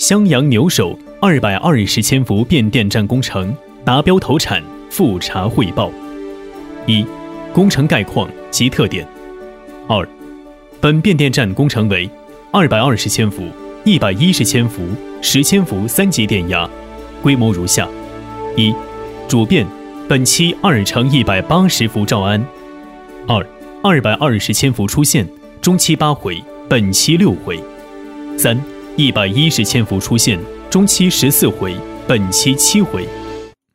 襄阳牛首220千伏变电站工程达标投产复查汇报。一、工程概况及特点。二、本变电站工程为220千伏、110千伏、10千伏3级电压，规模如下：一、主变本期2×180伏兆安；二、220千伏出线，中期8回，本期6回；三、110千伏出线，中期14回，本期7回。